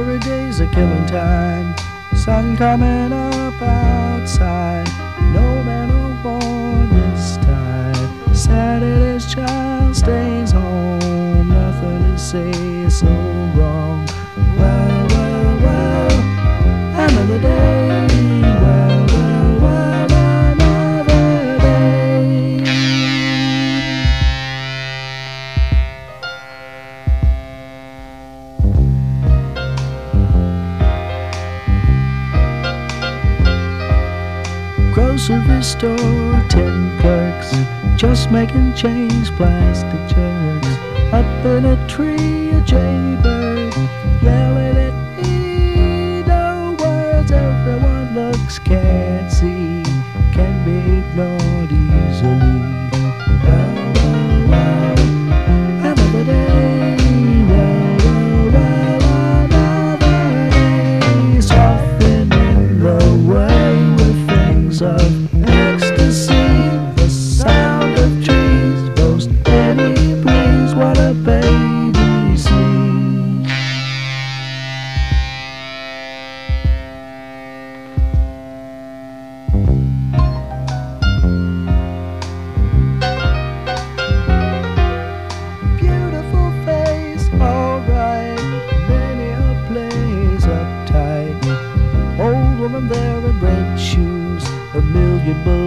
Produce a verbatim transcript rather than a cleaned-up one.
every day's a killing time. Sun coming up outside, no man on board this time. Saturday's child stays home, nothing to say, so wrong. Well, well, well, another day. Well, well, well, another day. Grocery store, tin clerks, just making change, plastic jerks. Up in a tree, a jaybird yelling at me. No words, everyone looks, can't see, can be ignored easily. Well, well, well, another day. Well, well, well, another day. Softening the way with things of ecstasy, the sound of trees, most any breeze, what a baby sees. Beautiful face, alright, many a place uptight. Old woman there in red shoes, a million bullets